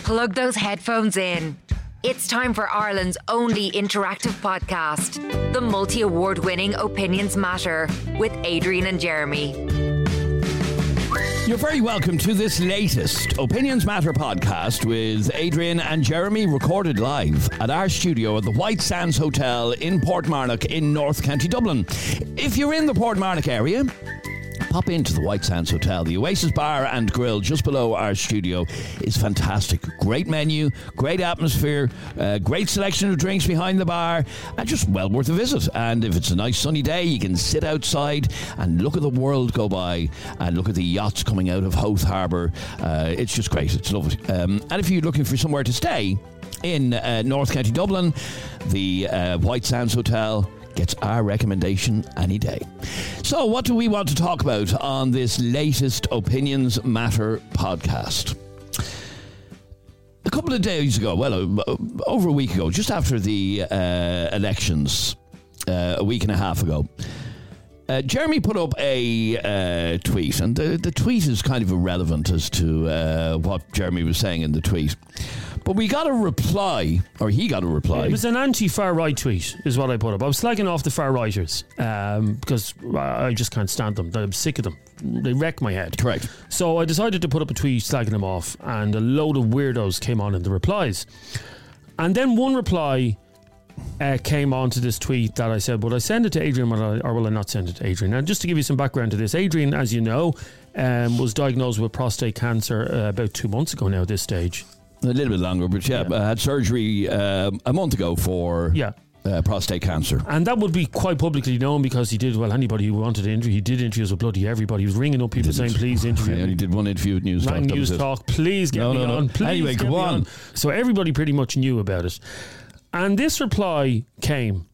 Plug those headphones in. It's time for Ireland's only interactive podcast, the multi-award winning Opinions Matter with Adrian and Jeremy. You're very welcome to this latest Opinions Matter podcast with Adrian and Jeremy, recorded live at our studio at the White Sands Hotel in Portmarnock in North County Dublin. If you're in the Portmarnock area, pop into the White Sands Hotel. The Oasis Bar and Grill just below our studio is fantastic. Great menu, great atmosphere, great selection of drinks behind the bar, and just well worth a visit. And if it's a nice sunny day, you can sit outside and look at the world go by and look at the yachts coming out of Howth Harbour. It's just great. It's lovely. And if you're looking for somewhere to stay in North County Dublin, the White Sands Hotel gets our recommendation any day. So what do we want to talk about on this latest Opinions Matter podcast? A couple of days ago, well, over a week ago, just after the elections, a week and a half ago, Jeremy put up a tweet, and the tweet is kind of irrelevant as to what Jeremy was saying in the tweet. But we got a reply, or he got a reply. It was an anti-far right tweet, is what I put up. I was slagging off the far righters because I just can't stand them. I'm sick of them. They wreck my head. Correct. So I decided to put up a tweet slagging them off, and a load of weirdos came on in the replies. And then one reply came on to this tweet that I said, will I send it to Adrian or will I not send it to Adrian? And just to give you some background to this, Adrian, as you know, was diagnosed with prostate cancer about 2 months ago now at this stage. A little bit longer, but I had surgery a month ago for prostate cancer. And that would be quite publicly known because he did, well, anybody who wanted to interview, he did interviews with bloody everybody. He was ringing up people saying, please interview me. I only did one interview with News Talk. News Talk, please get me on. Please anyway, go on. So everybody pretty much knew about it. And this reply came,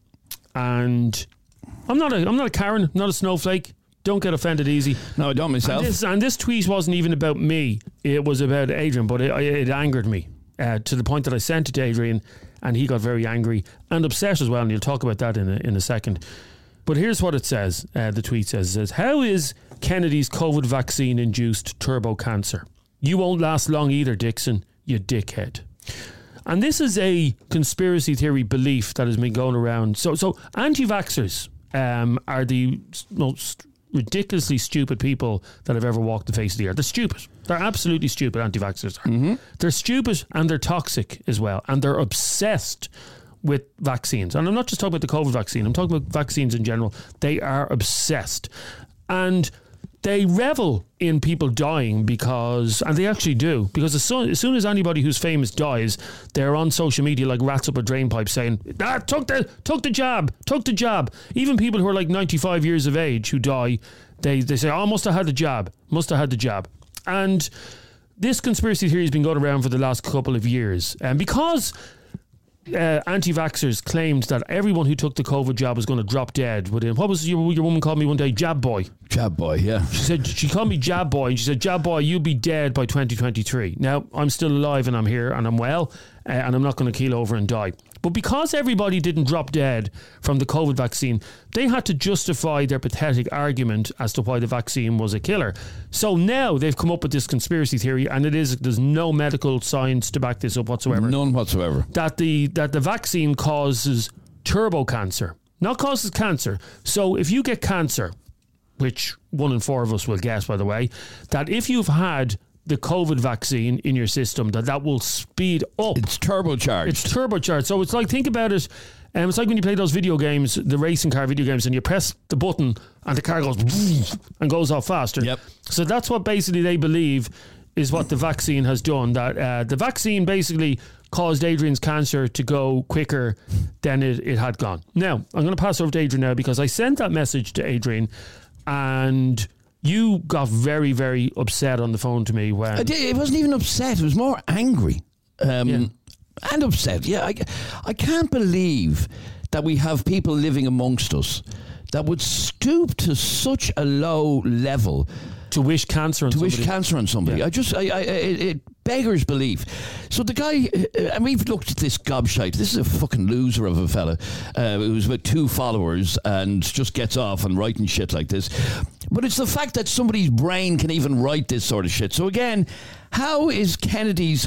and I'm not a Karen, not a snowflake. Don't get offended easy. No, I don't myself. And this tweet wasn't even about me. It was about Adrian, but it angered me to the point that I sent it to Adrian, and he got very angry and upset as well. And you'll talk about that in a second. But here's what it says. The tweet says, how is Kennedy's COVID vaccine induced turbo cancer? You won't last long either, Dixon, you dickhead. And this is a conspiracy theory belief that has been going around. So anti-vaxxers are the most ridiculously stupid people that have ever walked the face of the earth. They're stupid. They're absolutely stupid, anti-vaxxers are. Mm-hmm. They're stupid and they're toxic as well. And they're obsessed with vaccines. And I'm not just talking about the COVID vaccine. I'm talking about vaccines in general. They are obsessed. And they revel in people dying because, and they actually do, because as soon as anybody who's famous dies, they're on social media like rats up a drain pipe saying, took the jab. Even people who are like 95 years of age who die, they say, must have had the jab. And this conspiracy theory has been going around for the last couple of years. And because anti-vaxxers claimed that everyone who took the COVID jab was going to drop dead within, what was your woman called me one day? Jab boy. Jab boy, yeah. She called me Jab boy, and she said, Jab boy, you'll be dead by 2023. Now, I'm still alive and I'm here and I'm well, and I'm not going to keel over and die. But because everybody didn't drop dead from the COVID vaccine, they had to justify their pathetic argument as to why the vaccine was a killer. So now they've come up with this conspiracy theory, and there's no medical science to back this up whatsoever. None whatsoever. That the vaccine causes turbo cancer, not causes cancer. So if you get cancer, which 1 in 4 of us will guess, by the way, that if you've had the COVID vaccine in your system, that will speed up. It's turbocharged. So it's like, think about it. It's like when you play those video games, the racing car video games, and you press the button and the car goes and goes off faster. Yep. So that's what basically they believe is what the vaccine has done. That the vaccine basically caused Adrian's cancer to go quicker than it had gone. Now, I'm going to pass over to Adrian now because I sent that message to Adrian and you got very, very upset on the phone to me when... It wasn't even upset. It was more angry and upset. Yeah, I can't believe that we have people living amongst us that would stoop to such a low level to wish cancer on somebody. Yeah. It beggars belief. So the guy, and we've looked at this gobshite. This is a fucking loser of a fella who's about 2 followers and just gets off on writing shit like this. But it's the fact that somebody's brain can even write this sort of shit. So again, how is Kennedy's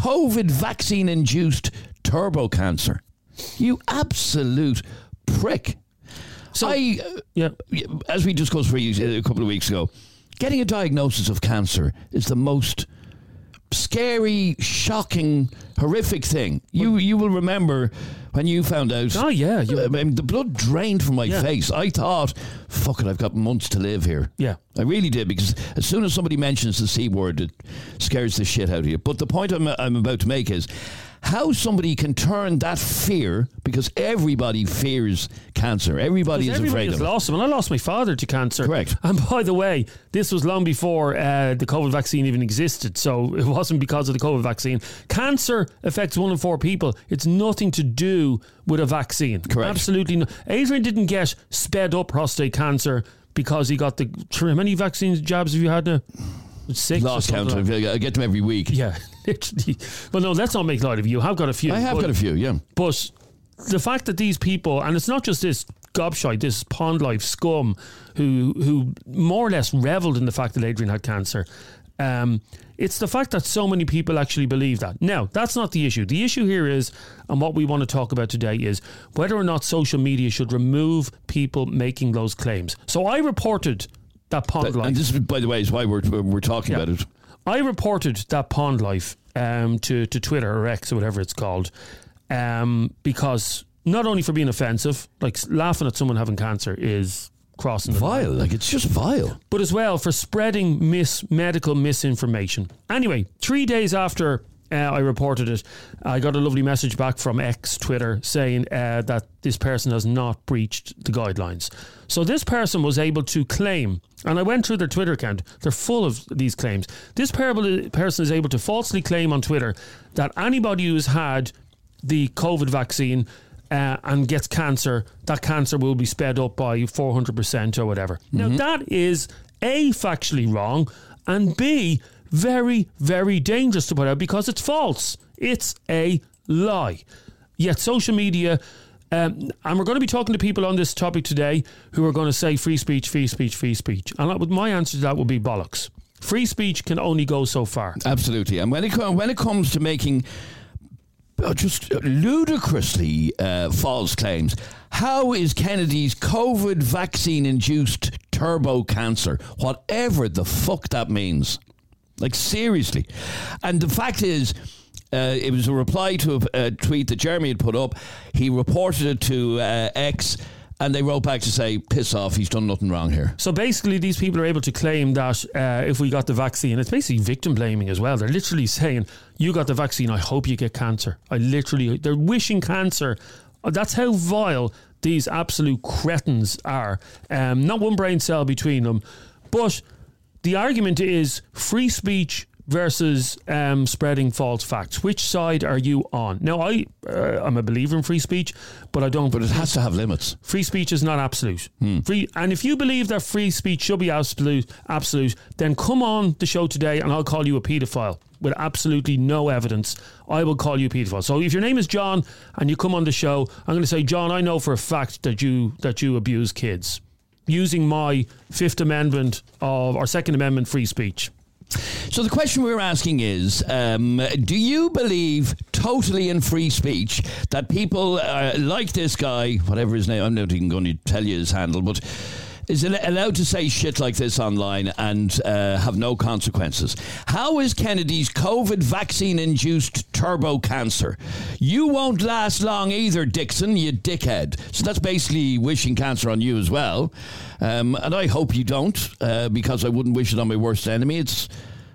COVID vaccine-induced turbo cancer. You absolute prick. So, as we discussed for you a couple of weeks ago, getting a diagnosis of cancer is the most scary, shocking, horrific thing. You will remember when you found out. Oh, yeah. The blood drained from my face. I thought, fuck it, I've got months to live here. Yeah. I really did, because as soon as somebody mentions the C word, it scares the shit out of you. But the point I'm about to make is how somebody can turn that fear, because everybody fears cancer. Everybody is afraid of it. Lost him, and I lost my father to cancer. Correct. And by the way, this was long before the COVID vaccine even existed, so it wasn't because of the COVID vaccine. Cancer affects 1 in 4 people. It's nothing to do with a vaccine. Correct. Absolutely no. Adrian didn't get sped up prostate cancer because he got how many vaccines, jabs have you had now? 6. Lost count. I get them every week. Yeah, literally. Well, no, let's not make light of you. You have got a few. I have got a few, yeah. But the fact that these people, and it's not just this gobshite, this pond life scum who more or less revelled in the fact that Adrian had cancer, it's the fact that so many people actually believe that. Now, that's not the issue. The issue here is, and what we want to talk about today, is whether or not social media should remove people making those claims. So I reported that pond life. And this, by the way, is why we're talking about it. I reported that pond life to Twitter or X or whatever it's called, because not only for being offensive, like laughing at someone having cancer is crossing the vile, line. like it's just vile. But as well for spreading medical misinformation. Anyway, 3 days after I reported it, I got a lovely message back from X Twitter saying that this person has not breached the guidelines. So this person was able to claim, and I went through their Twitter account, they're full of these claims. This person is able to falsely claim on Twitter that anybody who's had the COVID vaccine and gets cancer, that cancer will be sped up by 400% or whatever. Mm-hmm. Now that is A, factually wrong, and B, very, very dangerous to put out because it's false. It's a lie. Yet social media, and we're going to be talking to people on this topic today who are going to say free speech, free speech, free speech. And my answer to that would be bollocks. Free speech can only go so far. Absolutely. And when it comes to making just ludicrously false claims, how is Kennedy's COVID vaccine-induced turbo cancer, whatever the fuck that means? Like, seriously. And the fact is, it was a reply to a tweet that Jeremy had put up. He reported it to X, and they wrote back to say, piss off, he's done nothing wrong here. So basically, these people are able to claim that if we got the vaccine, it's basically victim blaming as well. They're literally saying, you got the vaccine, I hope you get cancer. They're wishing cancer. That's how vile these absolute cretins are. Not one brain cell between them. But the argument is free speech versus spreading false facts. Which side are you on? Now, I'm a believer in free speech, but I don't. But it has to have limits. Free speech is not absolute. And if you believe that free speech should be absolute, then come on the show today and I'll call you a paedophile with absolutely no evidence. I will call you a paedophile. So if your name is John and you come on the show, I'm going to say, John, I know for a fact that you abuse kids using my Fifth Amendment or Second Amendment free speech. So the question we're asking is, do you believe totally in free speech that people like this guy, whatever his name, I'm not even going to tell you his handle, but is allowed to say shit like this online and have no consequences? How is Kennedy's COVID vaccine-induced turbo cancer? You won't last long either, Dixon, you dickhead. So that's basically wishing cancer on you as well. And I hope you don't, because I wouldn't wish it on my worst enemy. It's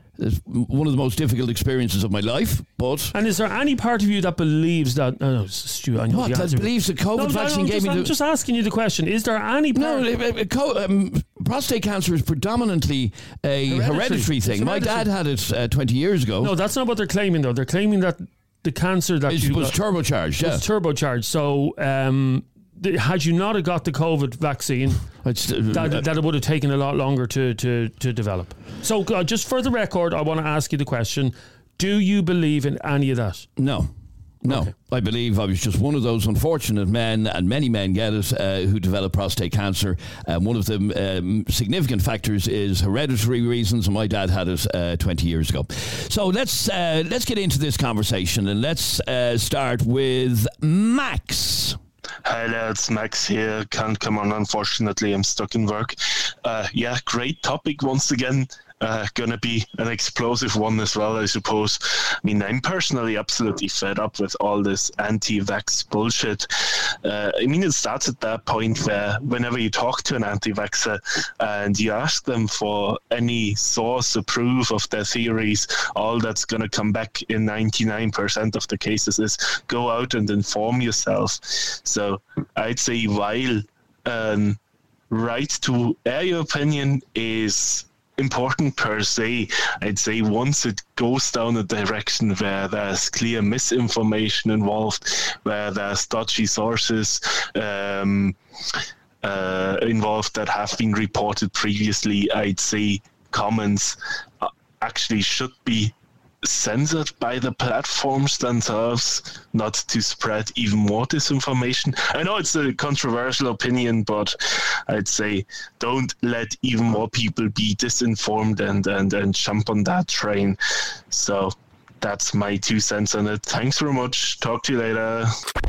one of the most difficult experiences of my life. And is there any part of you that believes that? Stu, I know what? That believes the COVID vaccine gave me? I'm just asking you the question. Is there any part? No, prostate cancer is predominantly a hereditary thing. My dad had it 20 years ago. No, that's not what they're claiming, though. They're claiming that the cancer that it was turbocharged. Yeah, was turbocharged. So. Had you not got the COVID vaccine, that it would have taken a lot longer to develop. So just for the record, I want to ask you the question: do you believe in any of that? No. No, Okay. I believe I was just one of those unfortunate men, and many men get it, who develop prostate cancer. One of the significant factors is hereditary reasons, and my dad had it 20 years ago. So let's get into this conversation, and let's start with Max. Hi lads, Max here. Can't come on, unfortunately. I'm stuck in work. Great topic once again. Gonna be an explosive one as well, I suppose. I mean, I'm personally absolutely fed up with all this anti-vax bullshit. It starts at that point where whenever you talk to an anti-vaxxer and you ask them for any source or proof of their theories, all that's gonna come back in 99% of the cases is go out and inform yourself. So I'd say while right to air your opinion is important per se, I'd say once it goes down a direction where there's clear misinformation involved, where there's dodgy sources involved that have been reported previously, I'd say comments actually should be censored by the platforms themselves, not to spread even more disinformation. I know it's a controversial opinion, but I'd say don't let even more people be disinformed and jump on that train. So that's my 2 cents on it. Thanks very much. Talk to you later.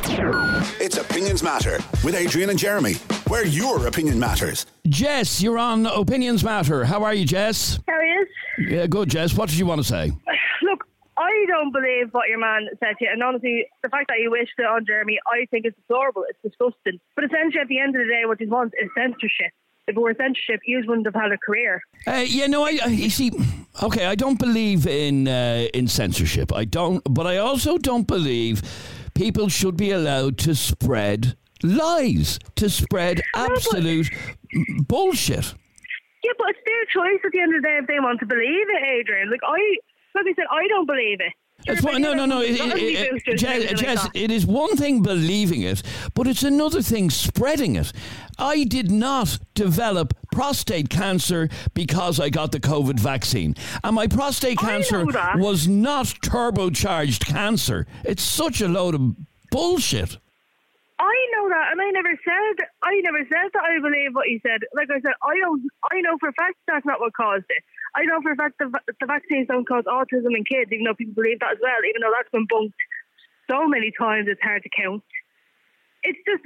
It's Opinions Matter with Adrian and Jeremy, where your opinion matters. Jess, you're on Opinions Matter. How are you, Jess? How is? Yeah, good, Jess. What did you want to say? Look, I don't believe what your man said to you, and honestly, the fact that you wished it on Jeremy, I think it's deplorable. It's disgusting. But essentially, at the end of the day, what he wants is censorship. If it were censorship, you wouldn't have had a career. You see, okay, I don't believe in censorship. I don't, but I also don't believe people should be allowed to spread lies, to spread absolute bullshit. Yeah, but it's their choice at the end of the day if they want to believe it, Adrian. Like I said, I don't believe it. No. Jess, it is one thing believing it, but it's another thing spreading it. I did not develop prostate cancer because I got the COVID vaccine. And my prostate cancer was not turbocharged cancer. It's such a load of bullshit. I know that, and I never said that I believe what you said. Like I said, I know for a fact that's not what caused it. I know for a fact the vaccines don't cause autism in kids, even though people believe that as well, even though that's been bunked so many times it's hard to count. It's just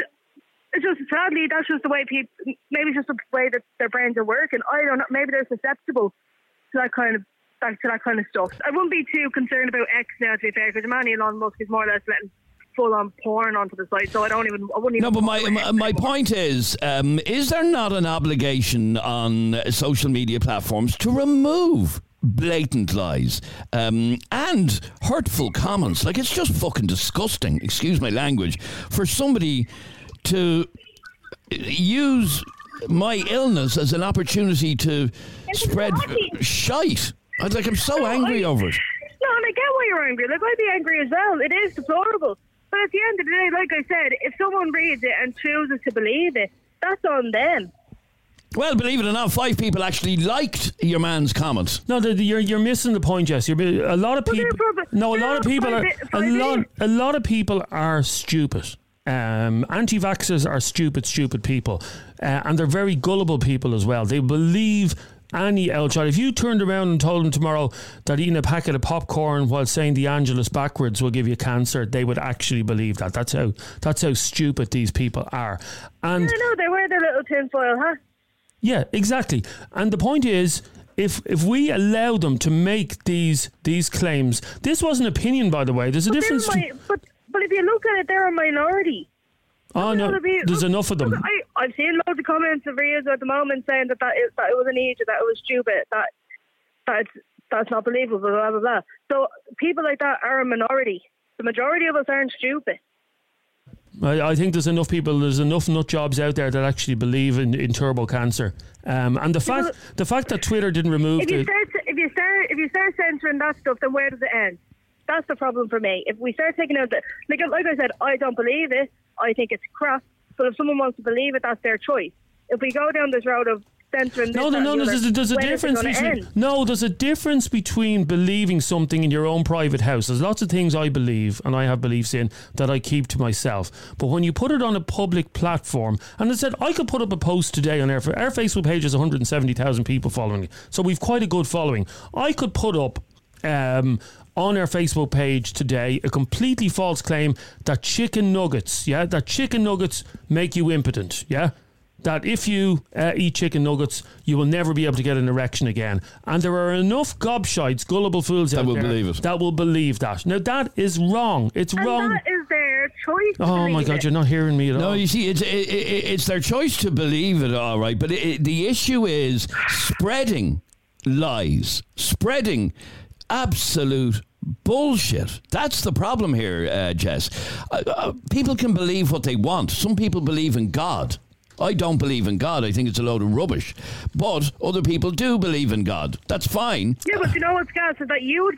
sadly that's just the way people, maybe it's just the way that their brains are working. I don't know, maybe they're susceptible to that kind of stuff. I wouldn't be too concerned about X now, to be fair, because Manny Elon Musk is more or less letting full-on porn onto the site, so I wouldn't even... No, but my point is there not an obligation on social media platforms to remove blatant lies and hurtful comments? Like, it's just fucking disgusting, excuse my language, for somebody to use my illness as an opportunity to spread shite. I'm so angry over it. No, and I get why you're angry. Like, I'd be angry as well. It is deplorable. But at the end of the day, like I said, if someone reads it and chooses to believe it, that's on them. Well, believe it or not, 5 people actually liked your man's comment. No, you're missing the point, Jess. A lot of people are stupid. Anti-vaxxers are stupid people, and they're very gullible people as well. They believe any old child. If you turned around and told them tomorrow that eating a packet of popcorn while saying the Angelus backwards will give you cancer, they would actually believe that. That's how stupid these people are. And I know, they wear their little tinfoil hat. Yeah, exactly. And the point is, if we allow them to make these claims, this was an opinion, by the way. There's a difference. But if you look at it, they're a minority. Oh no, there's enough of them. I've seen loads of comments of videos at the moment saying that it was an idiot, that it was stupid, that's not believable, blah blah blah. So people like that are a minority. The majority of us aren't stupid. I think there's enough nut jobs out there that actually believe in turbo cancer. And the fact that Twitter didn't remove if you start censoring that stuff, then where does it end? That's the problem for me. If we start taking out like I said, I don't believe it. I think it's crap. But if someone wants to believe it, that's their choice. If we go down this road of censoring this. No. There's a difference between. No, there's a difference between believing something in your own private house. There's lots of things I believe and I have beliefs in that I keep to myself. But when you put it on a public platform, and I said I could put up a post today on our Facebook page has 170,000 people following it, so we've quite a good following. I could put up on our Facebook page today a completely false claim that chicken nuggets make you impotent, that if you eat chicken nuggets, you will never be able to get an erection again. And there are enough gobshites, gullible fools out there that will believe that. Now, that is wrong. It's wrong. That is their choice. Oh, my God, you're not hearing me at all. No, you see, it's their choice to believe it, all right. But the issue is spreading lies, spreading absolute bullshit. That's the problem here, Jess. People can believe what they want. Some people believe in God. I don't believe in God. I think it's a load of rubbish. But other people do believe in God. That's fine. Yeah, but you know what's gas is that if you'd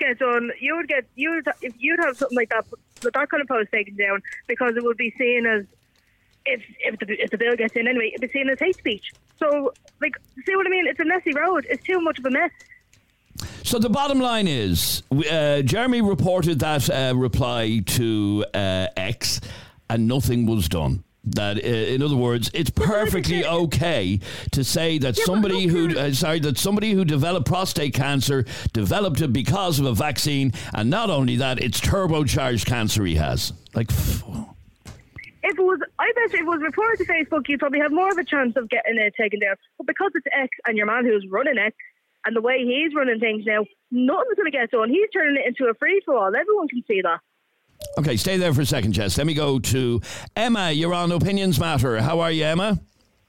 have something like that, with that kind of post taken down, because it would be seen as, if the bill gets in anyway, it'd be seen as hate speech. So, see what I mean? It's a messy road. It's too much of a mess. So the bottom line is, Jeremy reported that reply to X, and nothing was done. That, in other words, it's perfectly okay to say that somebody who developed prostate cancer developed it because of a vaccine, and not only that, it's turbocharged cancer he has. I bet you if it was reported to Facebook, you'd probably have more of a chance of getting it taken down. But because it's X and your man who's running X, and the way he's running things now, nothing's going to get done. He's turning it into a free-for-all. Everyone can see that. Okay, stay there for a second, Jess. Let me go to Emma. You're on Opinions Matter. How are you, Emma?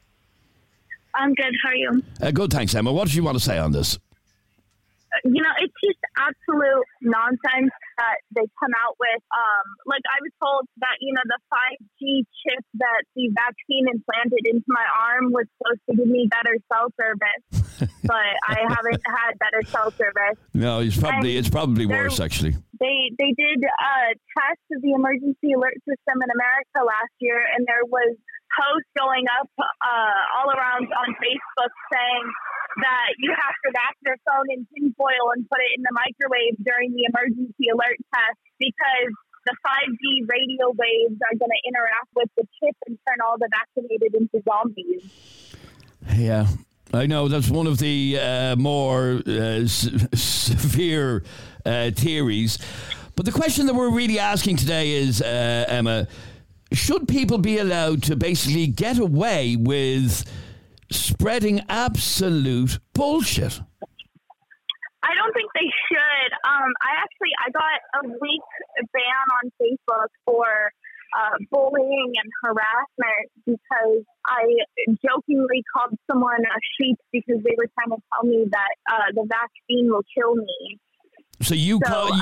I'm good. How are you? Good, thanks, Emma. What do you want to say on this? It's just absolute nonsense that they come out with. I was told that, the 5G chip that the vaccine implanted into my arm was supposed to give me better cell service, but I haven't had better cell service. No, it's probably worse, actually. They did test the emergency alert system in America last year, and there was posts going up all around on Facebook saying that you have to wrap your phone in tinfoil and put it in the microwave during the emergency alert test because the 5G radio waves are going to interact with the chip and turn all the vaccinated into zombies. Yeah. I know that's one of the more severe theories. But the question that we're really asking today is, Emma, should people be allowed to basically get away with spreading absolute bullshit? I don't think they should. I got a week ban on Facebook for bullying and harassment because I jokingly called someone a sheep because they were trying to tell me that the vaccine will kill me. So you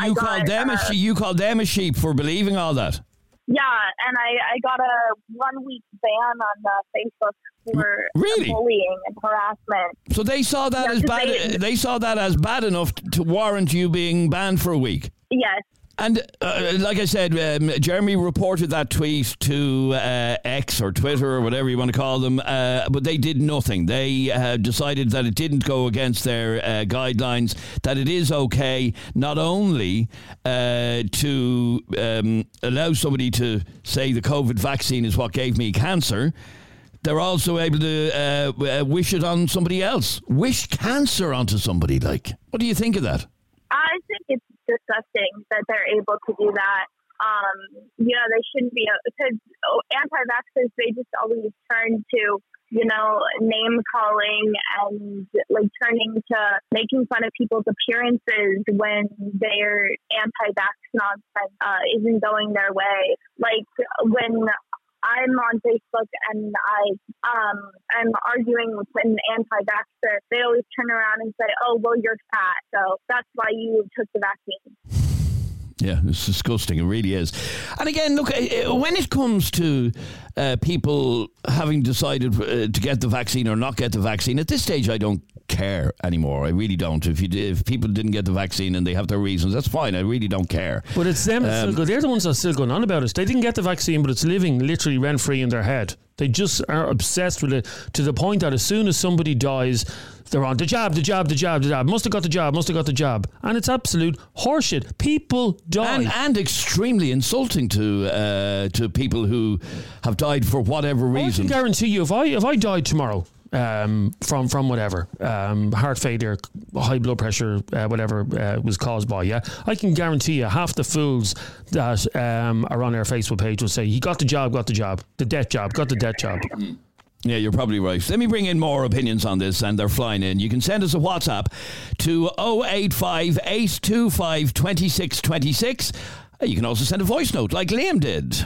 called them a sheep for believing all that? Yeah, and I got a 1 week ban on Facebook for bullying and harassment. So they saw that as bad. They saw that as bad enough to warrant you being banned for a week. Yes. And like I said, Jeremy reported that tweet to X or Twitter or whatever you want to call them, but they did nothing. They decided that it didn't go against their guidelines, that it is okay not only to allow somebody to say the COVID vaccine is what gave me cancer, they're also able to wish it on somebody else. Wish cancer onto somebody, What do you think of that? I think it's disgusting that they're able to do that. They shouldn't be, because anti-vaxxers, they just always turn to, name calling and turning to making fun of people's appearances when their anti-vax nonsense isn't going their way. When I'm on Facebook and I'm arguing with an anti-vaxxer, they always turn around and say, "Oh, well, you're fat, so that's why you took the vaccine." Yeah, it's disgusting. It really is. And again, look, when it comes to people having decided to get the vaccine or not get the vaccine, at this stage, I don't care anymore. I really don't. If people didn't get the vaccine and they have their reasons, that's fine. I really don't care. But it's them that still go. They're the ones that are still going on about it. They didn't get the vaccine, but it's living literally rent-free in their head. They just are obsessed with it to the point that as soon as somebody dies, they're on the jab. Must have got the jab. And it's absolute horseshit. People die. And extremely insulting to people who have died for whatever reason. I can guarantee you, if I died tomorrow, from whatever, heart failure, high blood pressure, whatever was caused by, I can guarantee you half the fools that are on our Facebook page will say, he got the job, the death job, got the death job. Yeah, you're probably right. Let me bring in more opinions on this, and they're flying in. You can send us a WhatsApp to 085 825 2626. You can also send a voice note like Liam did.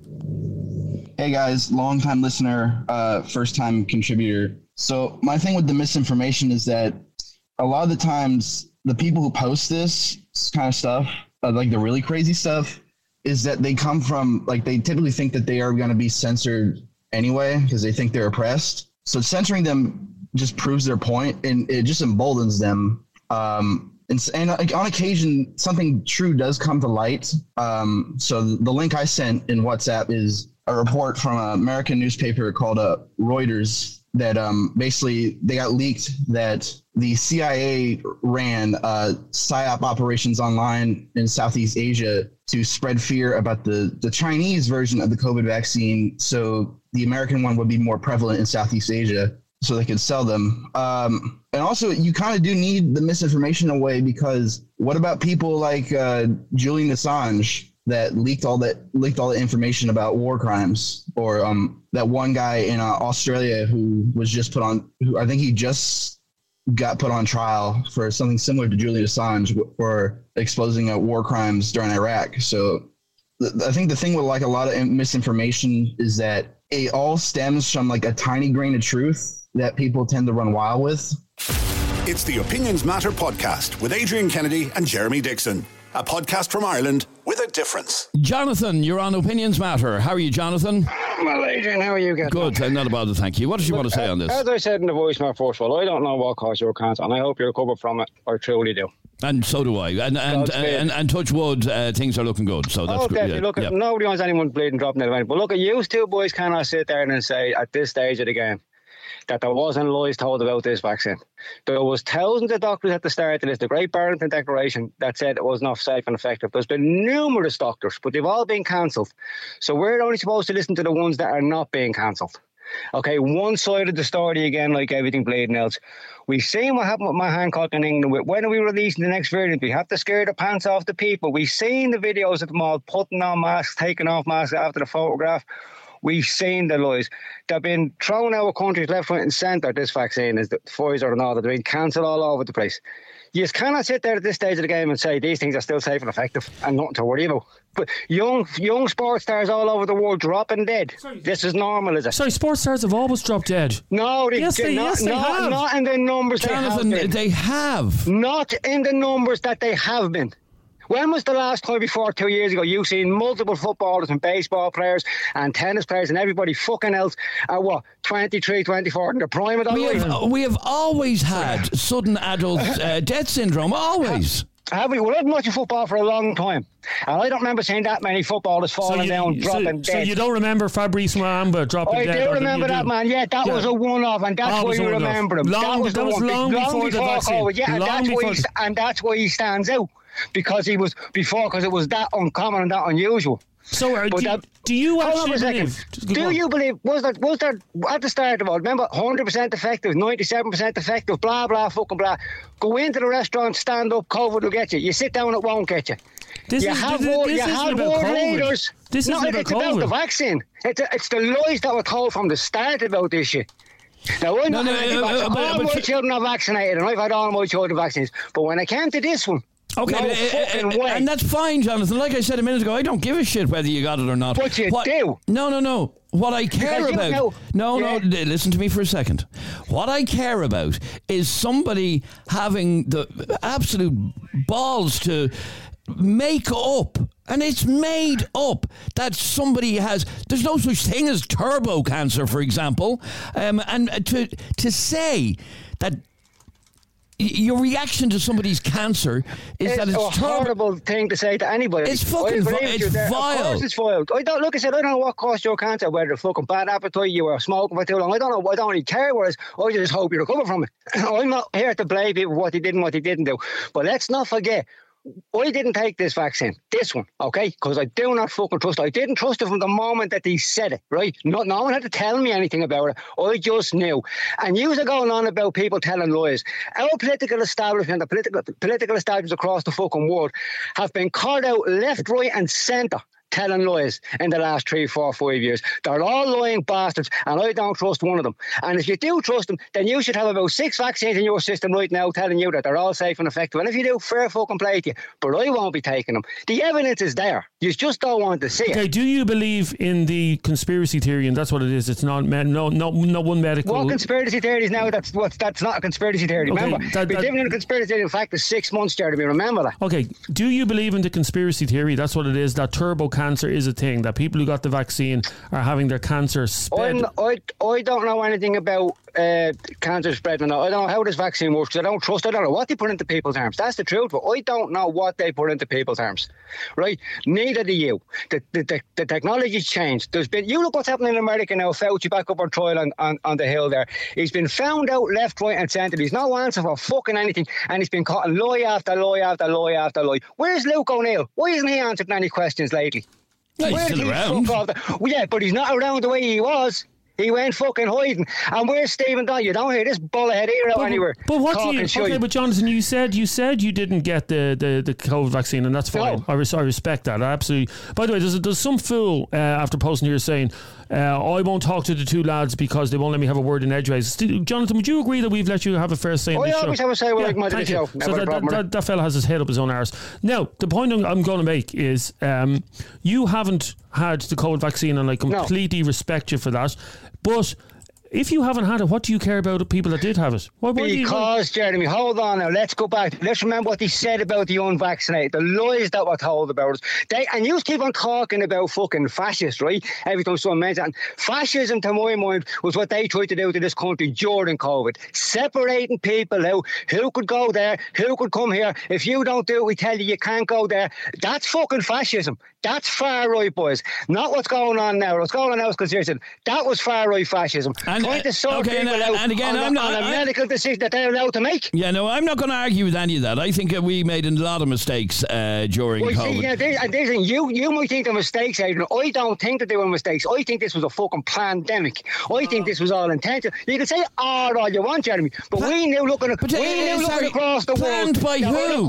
Hey guys, long time listener, first time contributor. So my thing with the misinformation is that a lot of the times the people who post this kind of stuff, like the really crazy stuff, is that they come from, like, they typically think that they are going to be censored anyway because they think they're oppressed. So censoring them just proves their point, and it just emboldens them. And on occasion, something true does come to light. So the link I sent in WhatsApp is a report from an American newspaper called Reuters that basically they got leaked that the CIA ran PSYOP operations online in Southeast Asia to spread fear about the Chinese version of the COVID vaccine. So the American one would be more prevalent in Southeast Asia so they could sell them. And also, you kind of do need the misinformation away, because what about people like Julian Assange that leaked all the information about war crimes, or that one guy in Australia who was just who I think he just got put on trial for something similar to Julian Assange for exposing war crimes during Iraq. So I think the thing with like a lot of misinformation is that it all stems from like a tiny grain of truth that people tend to run wild with. It's the Opinions Matter podcast with Adrian Kennedy and Jeremy Dixon. A podcast from Ireland with a difference. Jonathan, you're on Opinions Matter. How are you, Jonathan? Well, Adrian, how are you getting Good, on? Not about it, thank you. What did you want to say on this? As I said in the voicemail, first of all, I don't know what caused your cancer, and I hope you're recovered from it. I truly do. And so do I. And touch wood, things are looking good. So that's good. Yeah, look, nobody wants anyone bleeding, dropping out of anything. But look, you two boys cannot sit there and say at this stage of the game that there wasn't lies told about this vaccine. There was thousands of doctors at the start of this, the Great Barrington Declaration, that said it was not safe and effective. There's been numerous doctors, but they've all been cancelled. So we're only supposed to listen to the ones that are not being cancelled. Okay, one side of the story again, like everything bleeding else. We've seen what happened with Matt Hancock in England. When are we releasing the next variant? We have to scare the pants off the people. We've seen the videos of them all putting on masks, taking off masks after the photograph. We've seen the lies. They've been thrown out of countries left, right and centre. This vaccine is the Pfizer and all that. They're being cancelled all over the place. You just cannot sit there at this stage of the game and say these things are still safe and effective and nothing to worry about. But young sports stars all over the world dropping dead. This is normal, is it? Sorry, sports stars have always dropped dead. No, they have. Not in the numbers Jonathan, they have been. They have. Not in the numbers that they have been. When was the last time before 2 years ago you've seen multiple footballers and baseball players and tennis players and everybody fucking else at 23, 24 in the prime of their life? We have always had sudden adult death syndrome, always. Have we? Well, I've been watching football for a long time, and I don't remember seeing that many footballers falling down, dropping dead. So you don't remember Fabrice Muamba dropping dead? I do remember that, man. Yeah, that was a one-off, and that's why you remember him. That was long before the vaccine. Yeah, and that's why he stands out. Because it was that uncommon and that unusual. So do you actually believe? Do you believe? Was there at the start of all? Remember, 100% effective, 97% effective, blah blah fucking blah. Go into the restaurant, stand up, COVID will get you. You sit down, it won't get you. You have world leaders. It's about the vaccine. It's the lies that were told from the start about this shit. Now, all my children are vaccinated, and I've had all my children vaccinated. But when I came to this one. Okay, and that's fine, Jonathan. Like I said a minute ago, I don't give a shit whether you got it or not. But you do. No. What I care about... listen to me for a second. What I care about is somebody having the absolute balls to make up, and it's made up, that somebody has... There's no such thing as turbo cancer, for example. And to say that your reaction to somebody's cancer is that it's a horrible thing to say to anybody. It's fucking it's vile. Of course it's vile. I don't know what caused your cancer, whether it's fucking bad appetite, you were smoking for too long. I don't know. I don't really care. Whereas I just hope you recover from it. I'm not here to blame people for what they did and what they didn't do. But let's not forget, I didn't take this vaccine, this one, okay? Because I do not fucking trust it. I didn't trust it from the moment that they said it, right? No one had to tell me anything about it. I just knew. And you are going on about people telling lies. Our political establishment, the political establishments across the fucking world have been called out left, right and centre telling lies in the last 3, 4, 5 years. They're all lying bastards, and I don't trust one of them. And if you do trust them, then you should have about 6 vaccines in your system right now telling you that they're all safe and effective. And if you do, fair fucking play to you. But I won't be taking them. The evidence is there. You just don't want to see it. Okay, do you believe in the conspiracy theory? And that's what it is. It's not no one medical. What conspiracy theories now? That's not a conspiracy theory. Okay, remember, we're living in a conspiracy theory. In fact, it's 6 months, Jeremy. Remember that. Okay, do you believe in the conspiracy theory? That's what it is. That turbo cancer is a thing. That people who got the vaccine are having their cancer sped. I don't know anything about cancer spreading. I don't know how this vaccine works. I don't trust. I don't know what they put into people's arms. That's the truth. But I don't know what they put into people's arms. Right? Neither do you. The technology's changed. You look what's happening in America now. Fauci back up on trial on the Hill there. He's been found out left, right, and centre. He's no answer for fucking anything, and he's been caught lie after lie after lie after lie. Where's Luke O'Neill? Why isn't he answering any questions lately? No, he's still around. Yeah, but he's not around the way he was. He went fucking hiding. And where's Stephen Dunn? You don't hear this bullhead here out anywhere. But what do you... Okay, but Jonathan, you said you didn't get the COVID vaccine, and that's fine. No. I respect that. Absolutely. By the way, there's some fool after posting here saying, I won't talk to the 2 lads because they won't let me have a word in edgeways. Jonathan, would you agree that we've let you have a fair say in this show? I always have a say when I come onto the show. So that fella has his head up his own arse. Now, the point I'm going to make is you haven't had the COVID vaccine, and I completely respect you for that. But if you haven't had it, what do you care about the people that did have it? Because, Jeremy, hold on now. Let's go back. Let's remember what they said about the unvaccinated, the lies that were told about us. And you keep on talking about fucking fascists, right? Every time someone mentions that. Fascism, to my mind, was what they tried to do to this country during COVID. Separating people out. Who could go there? Who could come here? If you don't do it, we tell you can't go there. That's fucking fascism. That's far right, boys. Not what's going on now. What's going on now is considered. That was far right fascism. Trying to sort people out and again, on a medical decision that they're allowed to make. Yeah, no, I'm not going to argue with any of that. I think we made a lot of mistakes during COVID. You might think they're mistakes, Adrian. I don't think that they were mistakes. I think this was a fucking pandemic. I think this was all intentional. You can say all you want, Jeremy, but we knew looking across the world. Planned by who?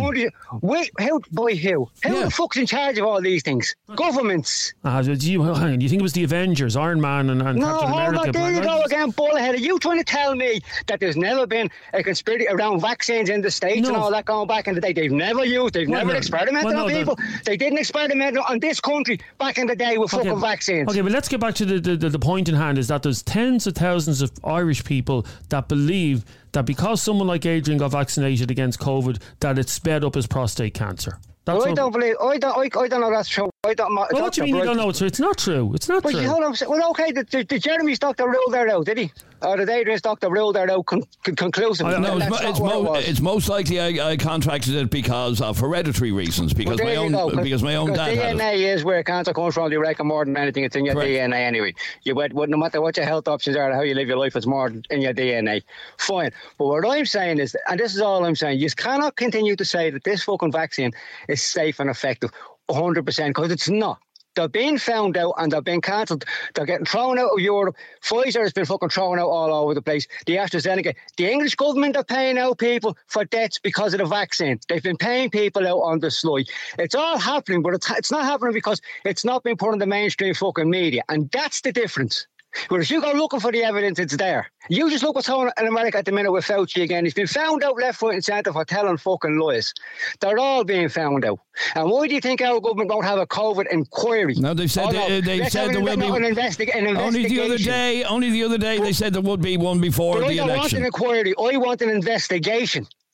By who? Who the fuck's in charge of all these things? Governments. Do you think it was the Avengers, Iron Man and Captain America? No, there you go again, bullhead. Are you trying to tell me that there's never been a conspiracy around vaccines in the States and all that going back in the day? They've never experimented on people. They didn't experiment on this country back in the day with fucking vaccines. Okay, but let's get back to the point in hand, is that there's tens of thousands of Irish people that believe that because someone like Adrian got vaccinated against COVID, that it sped up his prostate cancer. I don't know that's true. What do you mean you don't know it's true? It's not true. It's not true. Well, okay, did Jeremy's doctor rule that out, did he? Or did Adrian's doctor rule that out conclusively? No, it's most likely I contracted it because of hereditary reasons, because my own dad had it. DNA is where cancer comes from, you reckon, more than anything. It's in your DNA anyway. No matter what your health options are, how you live your life, it's more in your DNA. Fine. But what I'm saying is, and this is all I'm saying, you cannot continue to say that this fucking vaccine is safe and effective 100%, because it's not. They're being found out and they're being cancelled. They're getting thrown out of Europe. Pfizer has been fucking thrown out all over the place. The AstraZeneca. The English government are paying out people for deaths because of the vaccine. They've been paying people out on the sly. It's all happening, but it's not happening because it's not been put in the mainstream fucking media. And that's the difference. But if you go looking for the evidence, it's there. You just look what's happening in America at the minute with Fauci again. He's been found out left, right and centre for telling fucking lies. They're all being found out. And why do you think our government won't have a COVID inquiry? No, they've said there will be an investigation. Only the other day they said there would be one before the election. I don't want an inquiry. I want an investigation.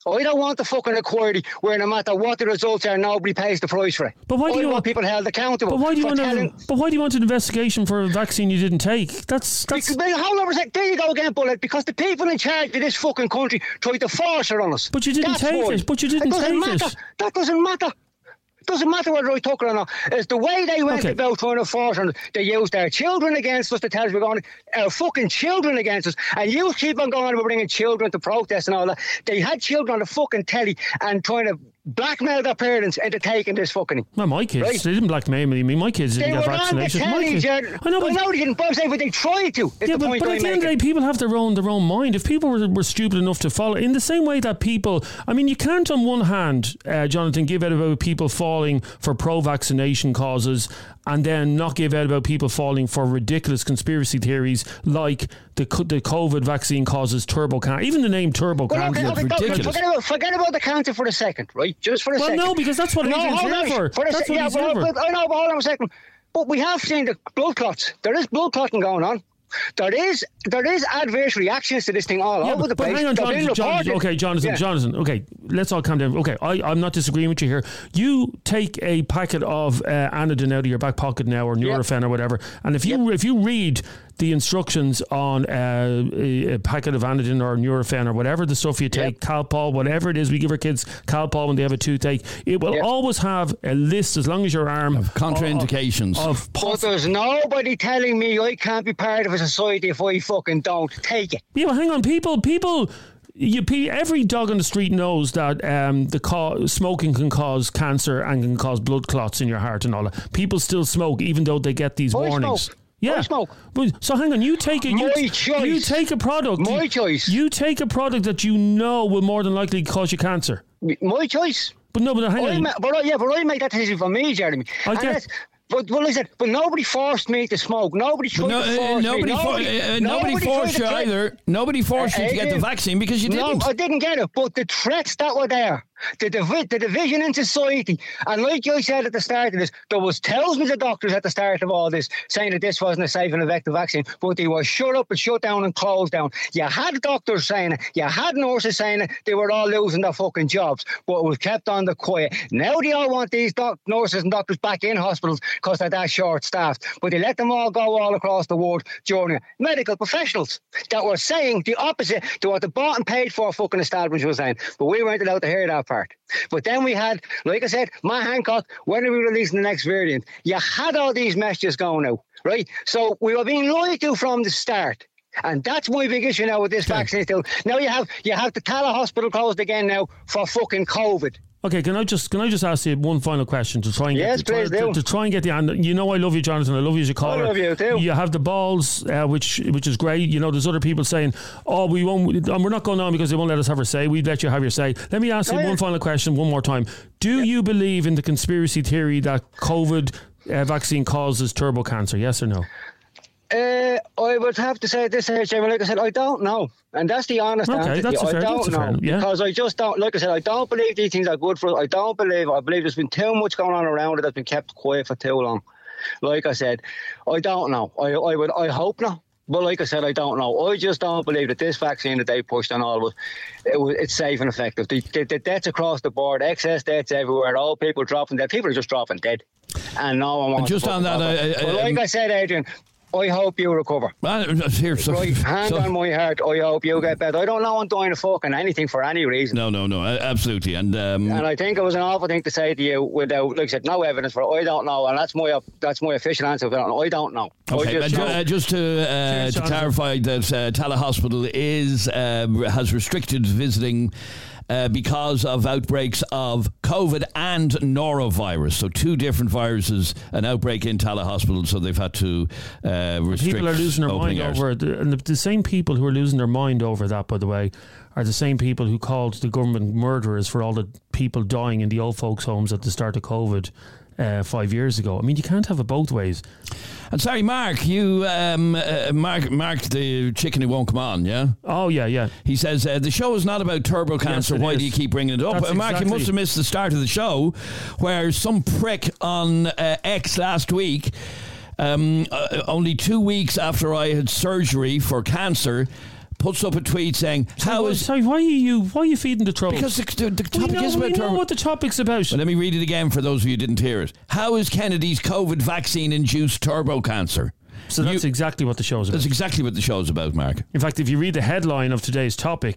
I don't want the fucking equality where no matter what the results are, nobody pays the price for it. But why do you want people held accountable? But why do you want an investigation for a vaccine you didn't take? That's. Hold on a sec. There you go again, Bullet. Because the people in charge of this fucking country tried to force it on us. But you didn't take it. But you didn't take it. That doesn't matter. It doesn't matter whether I took it or not. It's the way they went about trying to force on us. They used our children against us to tell us we're going, our fucking children against us. And you keep on going about bringing children to protest and all that. They had children on the fucking telly and trying to blackmail their parents into taking this fucking. Well, my kids, right? They didn't blackmail me. My kids didn't get vaccinated. I know they didn't. But I'm saying, but they tried to. Yeah, but at the end of the day, people have their own mind. If people were stupid enough to follow, in the same way that people, I mean, you can't on one hand, Jonathan, give out about people falling for pro-vaccination causes and then not give out about people falling for ridiculous conspiracy theories like the COVID vaccine causes turbo cancer. Even the name turbo cancer is ridiculous. Forget about the cancer for a second, right? Just for a second. Well, no, because that's what Adrian's here for. That's what he's here for. I know, but hold on a second. But we have seen the blood clots. There is blood clotting going on. There is adverse reactions to this thing all over the place. Hang on, Jonathan. Okay, let's all calm down. Okay, I'm not disagreeing with you here. You take a packet of Anadin out of your back pocket now, or Nurofen or whatever, and if you read the instructions on a packet of Anadin or Nurofen or whatever the stuff you take, Calpol, whatever it is, we give our kids Calpol when they have a toothache, it will always have a list, as long as your arm, of contraindications. But there's nobody telling me I can't be part of a society if I fucking don't take it. Yeah, but hang on, people. Every dog on the street knows that smoking can cause cancer and can cause blood clots in your heart and all that. People still smoke even though they get these warnings. Smoke. Yeah. Smoke. So hang on, you take it. You take a product. My choice. You take a product that you know will more than likely cause you cancer. My choice. But hang on. But I make that decision for me, Jeremy. But listen, but nobody forced me to smoke. Nobody tried to force me. Nobody forced you either. Nobody forced you to get the vaccine because you didn't. No, I didn't get it. But the threats that were there, the division in society, and like I said at the start of this, there was thousands of doctors at the start of all this saying that this wasn't a safe and effective vaccine, but they were shut up and shut down and closed down. You had doctors saying it, you had nurses saying it, they were all losing their fucking jobs, but it was kept on the quiet. Now they all want these nurses and doctors back in hospitals because they're that short-staffed, but they let them all go all across the world during medical professionals that were saying the opposite to what the bought and paid for fucking establishment was saying, but we weren't allowed to hear that part. But then we had, like I said, Matt Hancock, when are we releasing the next variant? You had all these messages going out, right? So we were being lied to from the start. And that's my big issue now with this vaccine. Now you have the Tala Hospital closed again now for fucking COVID. Okay, can I just ask you one final question to try and to try and get the answer? You know I love you, Jonathan. I love you as a caller. I love you too. You have the balls, which is great. You know, there's other people saying, "Oh, we won't. We're not going on because they won't let us have our say. We'd let you have your say." Let me ask you one final question, one more time. Do you believe in the conspiracy theory that COVID vaccine causes turbo cancer? Yes or no? I would have to say at this stage, Jamie, like I said, I don't know. And that's the honest answer. That's I don't know. Because I just don't, like I said, I don't believe these things are good for us. I believe there's been too much going on around it that's been kept quiet for too long. Like I said, I don't know. I hope not. But like I said, I don't know. I just don't believe that this vaccine that they pushed on all of us, it's safe and effective. The deaths across the board, excess deaths everywhere, all people dropping dead. People are just dropping dead. And no one wants just on that, but like I said, Adrian, I hope you recover. Hand on my heart, I hope you get better. I don't know I'm doing a fucking anything for any reason. No, absolutely. And I think it was an awful thing to say to you without, like I said, no evidence for it. I don't know, and that's my official answer. I don't know. Okay, just to clarify that Tala Hospital has restricted visiting because of outbreaks of COVID and norovirus. So two different viruses, an outbreak in Tala Hospital, so they've had to restrict. People are losing their mind over it. And the same people who are losing their mind over that, by the way, are the same people who called the government murderers for all the people dying in the old folks' homes at the start of COVID 5 years ago. I mean, you can't have it both ways. And sorry, Mark, you Mark the chicken who won't come on, yeah? Oh, yeah. He says, the show is not about turbo cancer. Yes, why do you keep bringing it up? Mark, you must have missed the start of the show where some prick on X last week, only 2 weeks after I had surgery for cancer, puts up a tweet saying, Sorry, why are you feeding the trolls? Because the topic is about turbo. What the topic's about. Well, let me read it again for those of you who didn't hear it. How is Kennedy's COVID vaccine-induced turbo cancer? So that's exactly what the show's about. That's exactly what the show's about, Mark. In fact, if you read the headline of today's topic,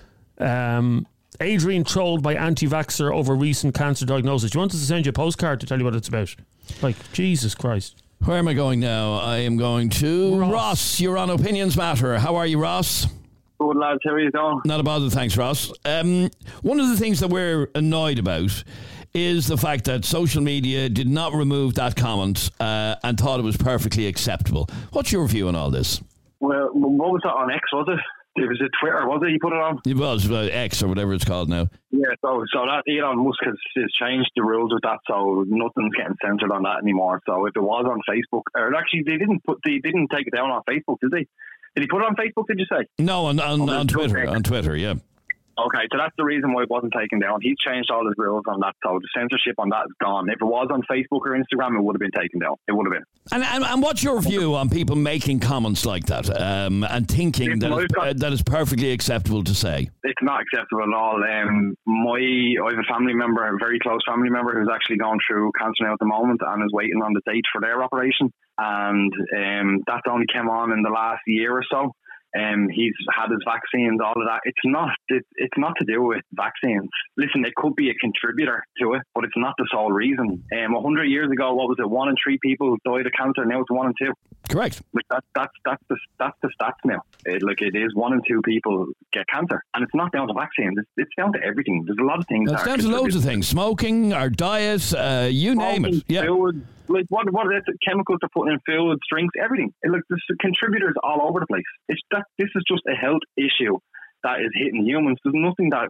Adrian trolled by anti-vaxxer over recent cancer diagnosis. Do you want us to send you a postcard to tell you what it's about? Like, Jesus Christ. Where am I going now? I am going to Ross. You're on Opinions Matter. How are you, Ross? Good, lads. How are you going? Not a bother, thanks, Ross. One of the things that we're annoyed about is the fact that social media did not remove that comment and thought it was perfectly acceptable. What's your view on all this? Well, what was that on X, was it? It was a Twitter, was it? You put it on? It was X or whatever it's called now. Yeah, so that Elon Musk has changed the rules with that, so nothing's getting censored on that anymore. So if it was on Facebook, or actually they didn't take it down on Facebook, did they? Did he put it on Facebook, did you say? No, on Twitter. On Twitter, yeah. Okay, so that's the reason why it wasn't taken down. He's changed all his rules on that, so the censorship on that is gone. If it was on Facebook or Instagram, it would have been taken down. It would have been. And what's your view on people making comments like that and thinking that is perfectly acceptable to say? It's not acceptable at all. I have a family member, a very close family member, who's actually going through cancer now at the moment and is waiting on the date for their operation. And that's only came on in the last year or so. He's had his vaccines, all of that. It's not to do with vaccines. Listen, it could be a contributor to it, but it's not the sole reason. 100 years ago, what was it? 1 in 3 people died of cancer. Now it's 1 in 2. Correct. Like that's the stats now. It is 1 in 2 people get cancer, and it's not down to vaccines. It's down to everything. There's a lot of things. It's down to loads of things: smoking, our diet, you name it. Yeah. Food. Like what are the chemicals they're putting in food, drinks, everything. There's contributors all over the place. This is just a health issue that is hitting humans. There's nothing that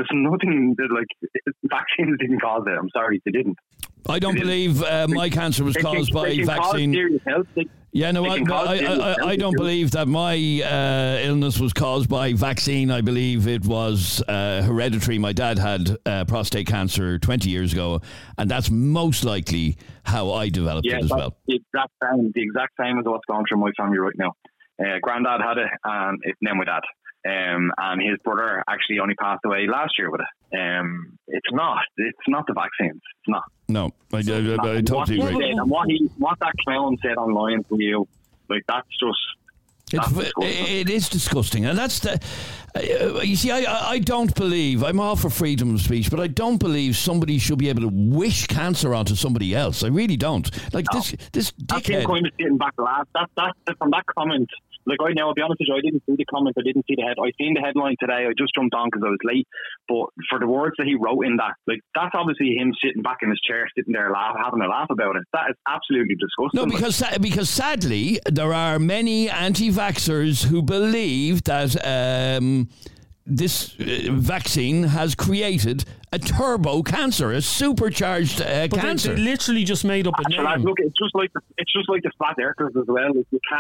vaccines didn't cause it. I'm sorry, they didn't. I don't believe my cancer was caused by vaccine. Yeah, no, I don't believe that my illness was caused by vaccine. I believe it was hereditary. My dad had prostate cancer 20 years ago, and that's most likely how I developed it as well. The exact same as what's going through my family right now. Granddad had it, and it's now my dad. And his brother actually only passed away last year with it. It's not the vaccines. It's not. No, I totally agree. And what that clown said online to you, like that's just. It is disgusting, and that's the. You see, I don't believe I'm all for freedom of speech, but I don't believe somebody should be able to wish cancer onto somebody else. I really don't. Like no. This dickhead. That's him kind of sitting back last. That's from that comment. Like right now, I'll be honest with you, I didn't see the comment, I didn't see the head. I seen the headline today, I just jumped on because I was late. But for the words that he wrote in that, like that's obviously him sitting back in his chair, sitting there having a laugh about it. That is absolutely disgusting. No, because sadly, there are many anti-vaxxers who believe that this vaccine has created a turbo cancer, a supercharged cancer. They literally just made up a name. Look, it's just like the flat earthers as well. Like you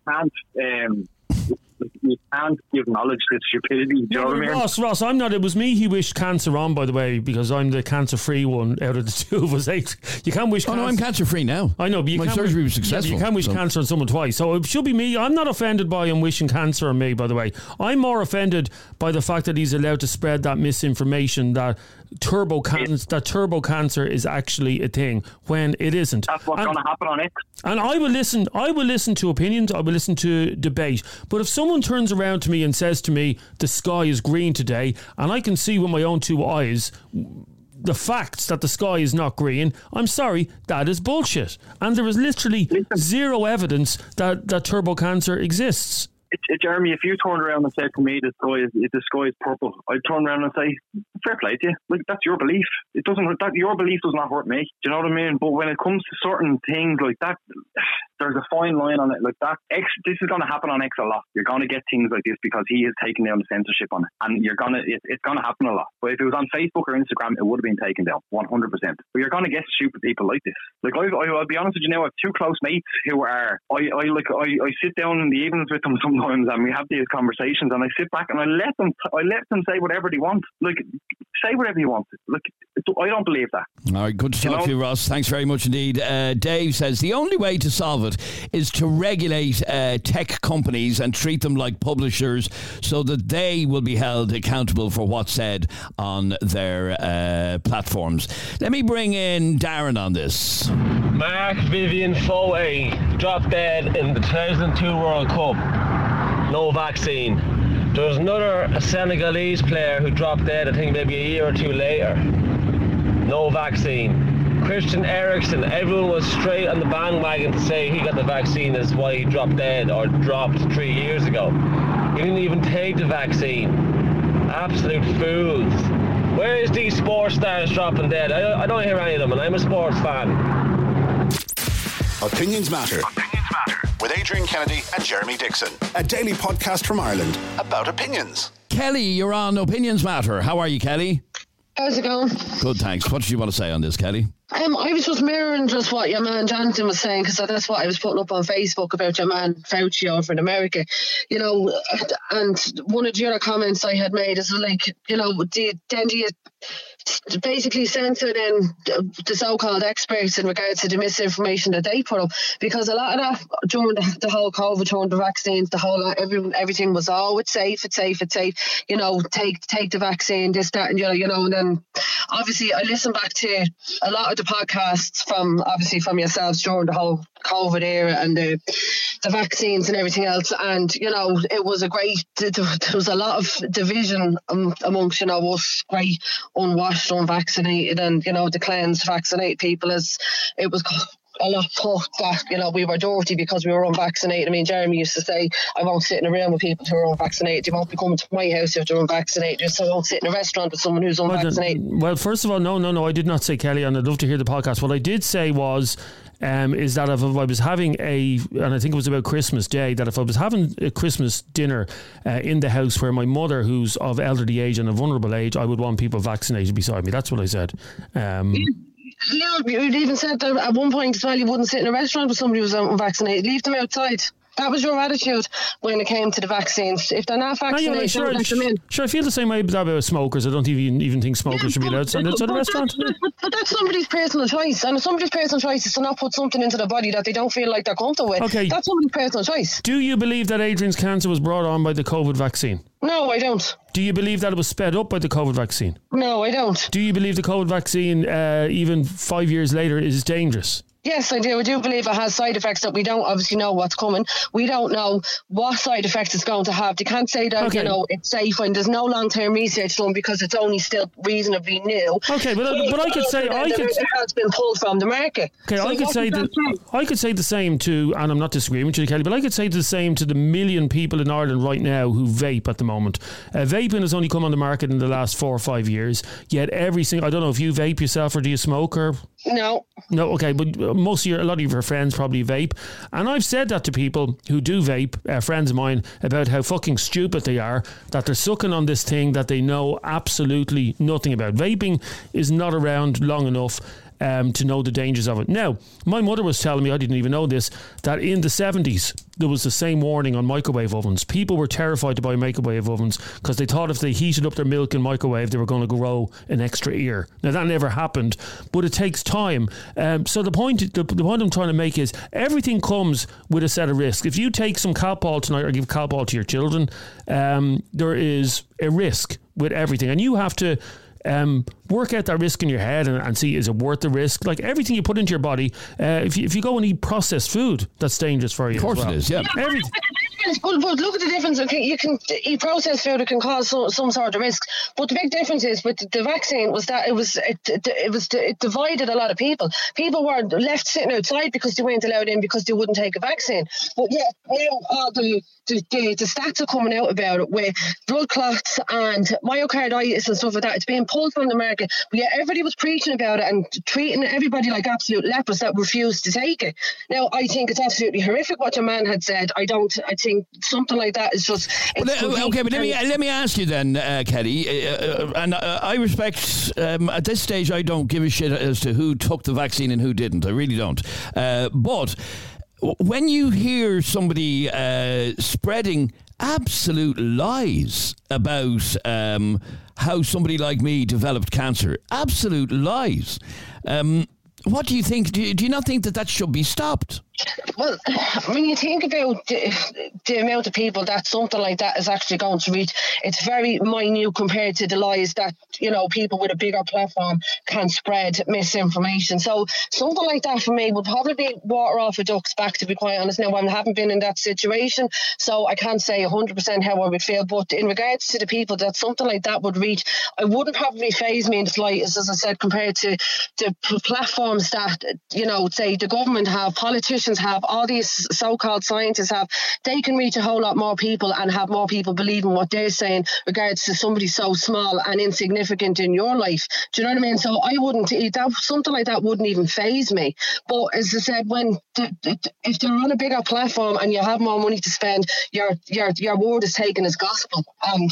can't give knowledge to stupidity. Do you know what I mean? Ross, I'm not. It was me he wished cancer on, by the way, because I'm the cancer-free one out of the two of us. You can't wish. No, I'm cancer-free now. I know, but my surgery was successful. You can't wish cancer on someone twice, so it should be me. I'm not offended by him wishing cancer on me. By the way, I'm more offended by the fact that he's allowed to spread that misinformation that turbo cancer is actually a thing when it isn't. That's what's going to happen on X. And I will listen to opinions, I will listen to debate. But if someone turns around to me and says to me, the sky is green today, and I can see with my own 2 eyes the facts that the sky is not green, I'm sorry, that is bullshit. And there is literally zero evidence that turbo cancer exists. Jeremy, if you turned around and said to me the sky is purple, I'd turn around and say, fair play to you. Like that's your belief. Your belief does not hurt me. Do you know what I mean? But when it comes to certain things like that, there's a fine line on it. Like that, this is going to happen on X a lot. You're going to get things like this because he has taken down the censorship on it, and it's going to happen a lot. But if it was on Facebook or Instagram, it would have been taken down 100%. But you're going to get stupid people like this. Like I'll be honest with you now, I have 2 close mates who are I sit down in the evenings with them sometimes, and we have these conversations, and I sit back and I let them say whatever they want. Like say whatever you want. Look, I don't believe that. All right, good to talk to you, Ross. Thanks very much indeed. Dave says the only way to solve it is to regulate tech companies and treat them like publishers so that they will be held accountable for what's said on their platforms. Let me bring in Darren on this. Marc-Vivien Foé dropped dead in the 2002 World Cup. No vaccine. There was another Senegalese player who dropped dead, I think maybe a year or two later. No vaccine. Christian Eriksen, everyone was straight on the bandwagon to say he got the vaccine is why he dropped dead or dropped 3 years ago. He didn't even take the vaccine. Absolute fools. Where is these sports stars dropping dead? I don't hear any of them, and I'm a sports fan. Opinions Matter. With Adrian Kennedy and Jeremy Dixon. A daily podcast from Ireland about opinions. Kelly, you're on Opinions Matter. How are you, Kelly? How's it going? Good, thanks. What did you want to say on this, Kelly? I was just mirroring just what your man Jonathan was saying, because that's what I was putting up on Facebook about your man Fauci over in America. You know, and one of the other comments I had made is like, you know, then do you basically censor then the so-called experts in regards to the misinformation that they put up, because a lot of that during the whole COVID, during the vaccines, the whole everything was it's safe, you know, take the vaccine, this, that, and you know, and then obviously I listened back to a lot of the podcasts from yourselves during the whole COVID era and the vaccines and everything else, and you know, it was there was a lot of division amongst, you know, us great unwashed, unvaccinated, and you know, the cleansed, vaccinated people, as it was a lot thought that, you know, we were dirty because we were unvaccinated. I mean, Jeremy used to say, I won't sit in a room with people who are unvaccinated. They won't be coming to my house if they're unvaccinated. So I won't sit in a restaurant with someone who's unvaccinated. Well, first of all, no, I did not say, Kelly, and I'd love to hear the podcast. What I did say was, is that if I was having and I think it was about Christmas Day, that if I was having a Christmas dinner in the house where my mother, who's of elderly age and a vulnerable age, I would want people vaccinated beside me. That's what I said. You even said that at one point as well, you wouldn't sit in a restaurant with somebody who's unvaccinated. Leave them outside. That was your attitude when it came to the vaccines. If they're not vaccinated, don't let them in. Sure, I feel the same way about smokers. I don't even think smokers should be allowed inside a restaurant. But that's somebody's personal choice. And somebody's personal choice is to not put something into their body that they don't feel like they're comfortable with. Okay. That's somebody's personal choice. Do you believe that Adrian's cancer was brought on by the COVID vaccine? No, I don't. Do you believe that it was sped up by the COVID vaccine? No, I don't. Do you believe the COVID vaccine, even 5 years later, is dangerous? Yes, I do. I do believe it has side effects that we don't obviously know what's coming. We don't know what side effects it's going to have. They can't say that, you know, it's safe when there's no long-term research done because it's only still reasonably new. Okay, but I could say... It has been pulled from the market. Okay, so I could say the same to, and I'm not disagreeing with you, Kelly, but I could say the same to the million people in Ireland right now who vape at the moment. Vaping has only come on the market in the last 4 or 5 years, yet I don't know if you vape yourself or do you smoke or... No, okay, but a lot of your friends probably vape, and I've said that to people who do vape, friends of mine, about how fucking stupid they are, that they're sucking on this thing that they know absolutely nothing about. Vaping is not around long enough to know the dangers of it. Now, my mother was telling me, I didn't even know this, that in the 70s there was the same warning on microwave ovens. People were terrified to buy microwave ovens because they thought if they heated up their milk in microwave they were going to grow an extra ear. Now that never happened, but it takes time. So the point I'm trying to make is everything comes with a set of risks. If you take some Calpol tonight or give Calpol to your children, there is a risk with everything, and you have to work out that risk in your head and see, is it worth the risk? Like everything you put into your body, if you go and eat processed food, that's dangerous for you. Of course it is, yeah. Everything. But look at the difference. You can eat processed food; it can cause some sort of risk. But the big difference is with the vaccine was that it divided a lot of people. People were left sitting outside because they weren't allowed in because they wouldn't take a vaccine. But yeah, now the stats are coming out about it with blood clots and myocarditis and stuff like that. It's being pulled from the market. But yeah, everybody was preaching about it and treating everybody like absolute lepers that refused to take it. Now, I think it's absolutely horrific what your man had said. I think something like that is just... Okay, but let me ask you then, Kelly, and I respect, at this stage, I don't give a shit as to who took the vaccine and who didn't. I really don't. But when you hear somebody spreading absolute lies about how somebody like me developed cancer. Absolute lies. What do you think? Do you not think that should be stopped? Well, when you think about the amount of people that something like that is actually going to reach, it's very minute compared to the lies that, people with a bigger platform can spread misinformation. So something like that for me would probably be water off a duck's back, to be quite honest. Now, I haven't been in that situation, so I can't say 100% how I would feel. But in regards to the people that something like that would reach, it wouldn't probably faze me in the slightest, as I said, compared to the platforms that, say the government have, politicians have, all these so-called scientists have. They can reach a whole lot more people and have more people believing what they're saying regards to somebody so small and insignificant in your life. Do you know what I mean? So I wouldn't, something like that wouldn't even faze me. But as I said, if they're on a bigger platform and you have more money to spend, your word is taken as gospel. And,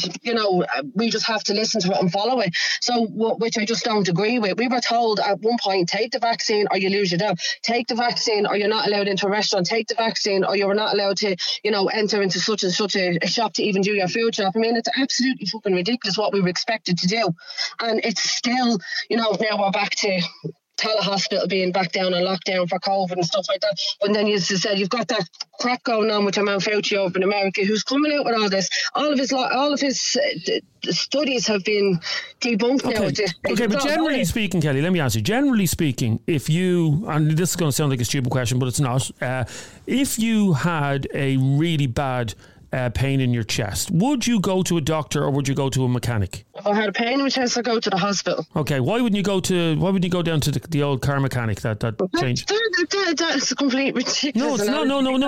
we just have to listen to it and follow it. So, which I just don't agree with. We were told at one point, take the vaccine or you lose your job. Take the vaccine or you're not allowed into a restaurant. Take the vaccine or you're not allowed to, enter into such and such a shop to even do your food shop. I mean, it's absolutely fucking ridiculous what we were expected to do. And it's still, now we're back to telehospital being back down on lockdown for COVID and stuff like that. But then, as I said, you've got that crap going on with your man Fauci over in America, who's coming out with all this. All of his studies have been debunked now. Okay, but generally speaking, Kelly, let me ask you. Generally speaking, if you, and this is going to sound like a stupid question, but it's not. If you had a really bad pain in your chest, would you go to a doctor or would you go to a mechanic? If I had a pain in my chest, I'd go to the hospital. Okay, why wouldn't you go down to the old car mechanic that changed? That's a complete ridiculous. No.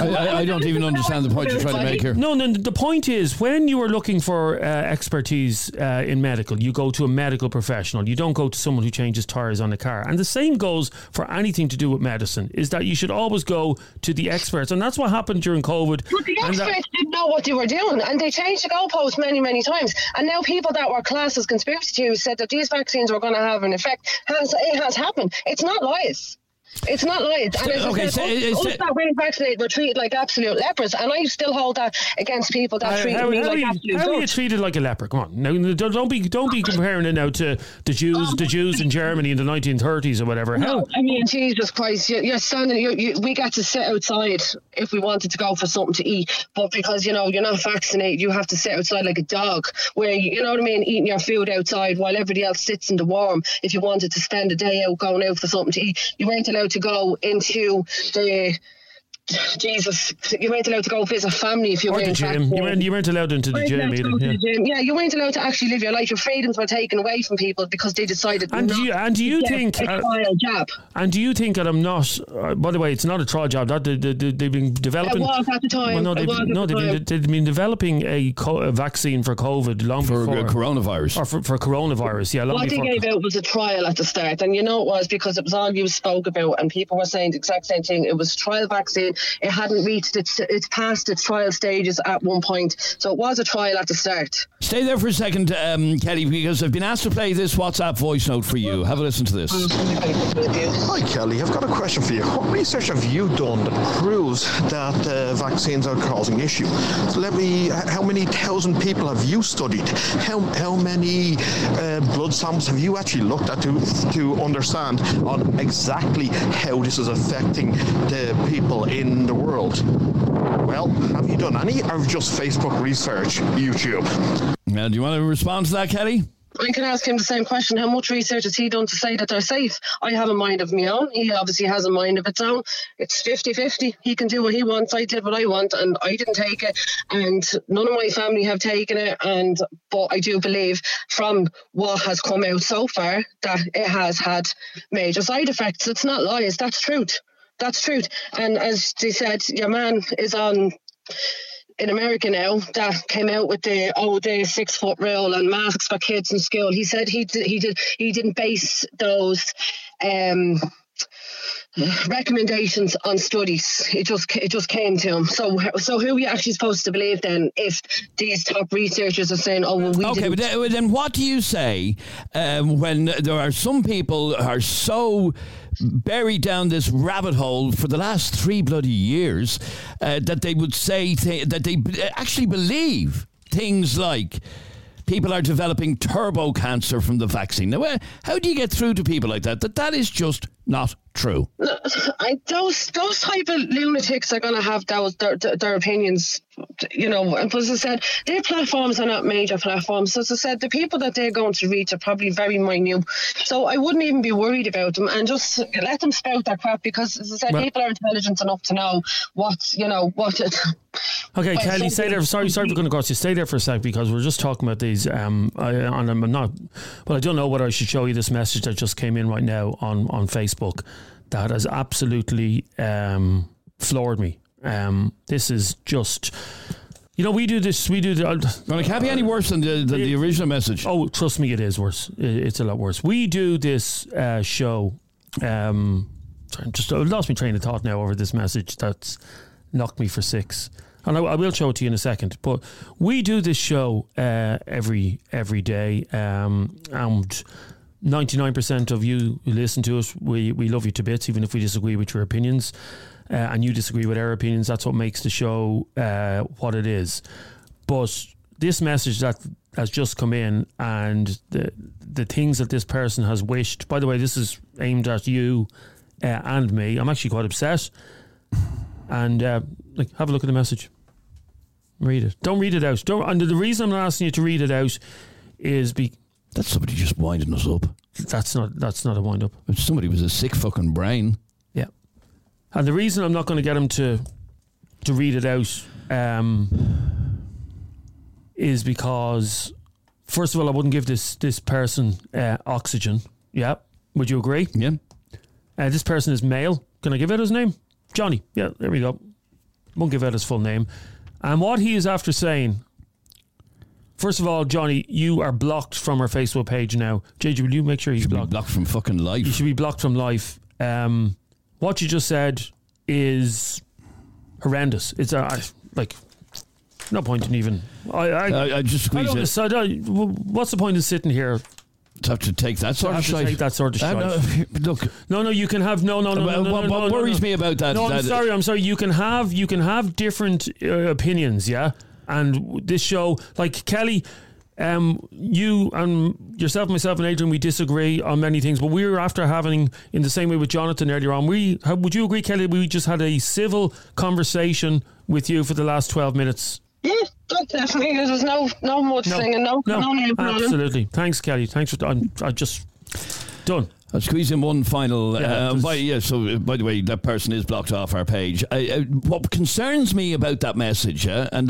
I don't even understand the point you're trying to make here. No, the point is, when you are looking for expertise in medical, you go to a medical professional. You don't go to someone who changes tires on a car. And the same goes for anything to do with medicine, is that you should always go to the experts. And that's what happened during COVID. But the experts didn't know what they were doing, and they changed the goalposts many, many times. And now people that were classed as conspiracy theorists said that these vaccines were going to have an effect. It has happened. It's not lies. It's not lies. And us that weren't vaccinated were treated like absolute lepers, and I still hold that against people that treat me like absolute How are you treated like a leper? Come on, now don't be comparing it now to the Jews in Germany in the 1930s or whatever. No, I mean, Jesus Christ, you're standing. We got to sit outside if we wanted to go for something to eat, but because you're not vaccinated, you have to sit outside like a dog, where you know what I mean, eating your food outside while everybody else sits in the warm. If you wanted to spend a day out going out for something to eat, you weren't allowed to go into the you weren't allowed to go visit family if you weren't the gym. You weren't allowed into the gym either. Yeah, you weren't allowed to actually live your life. Your freedoms were taken away from people because they decided do you think a trial jab. And do you think that I'm not? By the way, it's not a trial jab. That they've been developing. It was at the time. Well, they've been developing a vaccine for COVID long before coronavirus. Or for coronavirus. Yeah, long what before. They gave out was a trial at the start, and it was because it was all you spoke about, and people were saying the exact same thing. It was trial vaccine. It hadn't reached it's past its trial stages at one point, so it was a trial at the start. Stay there for a second, Kelly, because I've been asked to play this WhatsApp voice note for you. Have a listen to this. Hi Kelly, I've got a question for you. What research have you done that proves that vaccines are causing issues? So how many thousand people have you studied? How many blood samples have you actually looked at to understand on exactly how this is affecting the people in the world? Well, have you done any, or just Facebook research, YouTube? Now, do you want to respond to that, Kelly? I can ask him the same question. How much research has he done to say that they're safe? I have a mind of my own. He obviously has a mind of its own. It's 50-50. He can do what he wants. I did what I want, and I didn't take it, and none of my family have taken it. But I do believe from what has come out so far that it has had major side effects. It's not lies. That's truth. That's truth. And as they said, your man is on in America now that came out with the 6 foot rule and masks for kids in school. He said he didn't base those recommendations on studies. It just came to him. So who are you actually supposed to believe then if these top researchers are saying, but then what do you say when there are some people who are so buried down this rabbit hole for the last 3 bloody years, that they would say that they actually believe things like people are developing turbo cancer from the vaccine. Now, how do you get through to people like that? That is just not true. Those type of lunatics are going to have their opinions, you know. And as I said, their platforms are not major platforms. So as I said, the people that they're going to reach are probably very minute. So I wouldn't even be worried about them, and just let them spout their crap, because as I said, people are intelligent enough to know what. Okay, Kelly, stay there. Sorry for going across you. Stay there for a sec, because we're just talking about these. I don't know whether I should show you this message that just came in right now on Facebook that has absolutely floored me. This is just, we do this. Well, it can't be any worse than the original message. Oh, trust me, it is worse. It's a lot worse. We do this show. I've lost my train of thought now over this message that's knocked me for 6. And I will show it to you in a second. But we do this show every day, and 99% of you who listen to us, we love you to bits, even if we disagree with your opinions, and you disagree with our opinions. That's what makes the show what it is. But this message that has just come in, and the things that this person has wished. By the way, this is aimed at you and me. I'm actually quite upset. And have a look at the message. Read it. Don't read it out. And the reason I'm not asking you to read it out is that's somebody just winding us up. That's not a wind up. If somebody with a sick fucking brain. Yeah. And the reason I'm not going to get him to read it out is because, first of all, I wouldn't give this person oxygen. Yeah. Would you agree? Yeah. This person is male. Can I give out his name? Johnny. Yeah, there we go. Won't give out his full name. And what he is after saying, first of all, Johnny, you are blocked from our Facebook page now. JJ, will you make sure he's blocked? Blocked from fucking life. You should be blocked from life. What you just said is horrendous. It's no point in even. I just squeeze it. What's the point in sitting here? To have to take that sort of shit. Take that sort of shit. Look. No, you can have no. What worries me about that? No, I'm sorry. You can have different opinions, yeah. And this show, like Kelly, you and yourself, myself, and Adrian, we disagree on many things, but we were after having, in the same way with Jonathan earlier on. Would you agree, Kelly? We just had a civil conversation with you for the last 12 minutes. Yeah, definitely. There's no much thing, and no name. Absolutely. Thanks, Kelly. Thanks for. I just done. I'll squeeze in one final. So by the way, that person is blocked off our page. What concerns me about that message,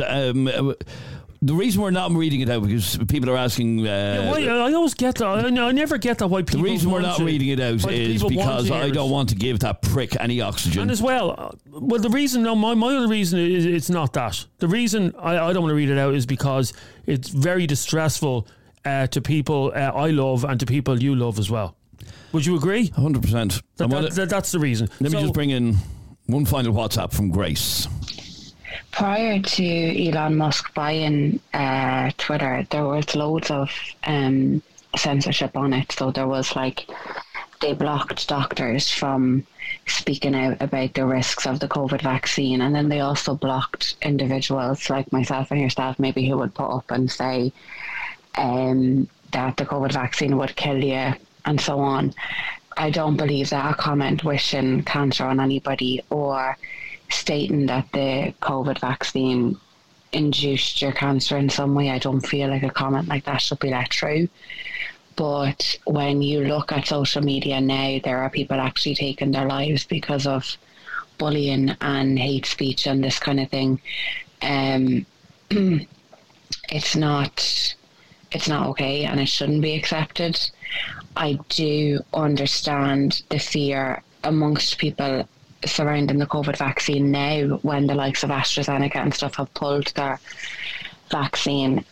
the reason we're not reading it out, because people are asking. I always get that. I never get that. Why people? The reason we're not reading it out is because I don't want to give that prick any oxygen. And as well, the reason. No, my other reason is it's not that. The reason I don't want to read it out is because it's very distressful to people I love and to people you love as well. Would you agree? 100%. That's the reason. Let me just bring in one final WhatsApp from Grace. Prior to Elon Musk buying Twitter, there was loads of censorship on it. So there was they blocked doctors from speaking out about the risks of the COVID vaccine. And then they also blocked individuals like myself and yourself, maybe, who would put up and say that the COVID vaccine would kill you and so on. I don't believe that a comment wishing cancer on anybody or stating that the COVID vaccine induced your cancer in some way, I don't feel like a comment like that should be let through. But when you look at social media now, there are people actually taking their lives because of bullying and hate speech and this kind of thing. It's not okay, and it shouldn't be accepted. I do understand the fear amongst people surrounding the COVID vaccine now, when the likes of AstraZeneca and stuff have pulled their vaccine.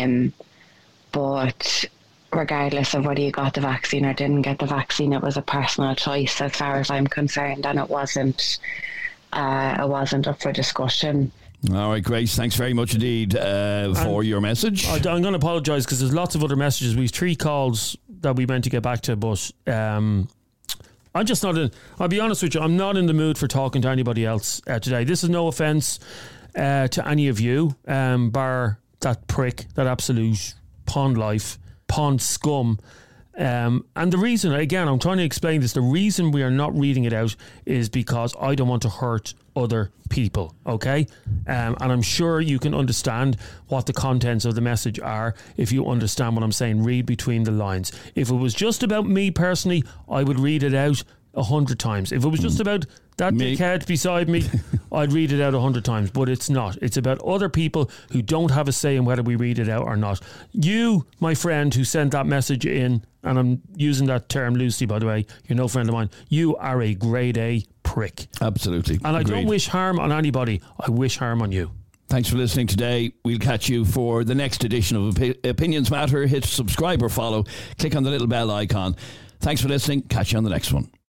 But regardless of whether you got the vaccine or didn't get the vaccine, it was a personal choice as far as I'm concerned, and it wasn't up for discussion. All right, Grace, thanks very much indeed for your message. I'm going to apologise because there's lots of other messages. We have 3 calls that we meant to get back to, but I'm just not in. I'll be honest with you. I'm not in the mood for talking to anybody else today. This is no offence to any of you, bar that prick, that absolute pond scum. And the reason, again, I'm trying to explain this, the reason we are not reading it out is because I don't want to hurt other people, okay? And I'm sure you can understand what the contents of the message are if you understand what I'm saying. Read between the lines. If it was just about me personally, I would read it out 100 times. If it was just about that dickhead beside me, I'd read it out 100 times, but it's not. It's about other people who don't have a say in whether we read it out or not. You, my friend, who sent that message in, and I'm using that term loosely, by the way, you're no friend of mine, you are a grade A prick. Absolutely. And I don't wish harm on anybody. I wish harm on you. Thanks for listening today. We'll catch you for the next edition of Opinions Matter. Hit subscribe or follow. Click on the little bell icon. Thanks for listening. Catch you on the next one.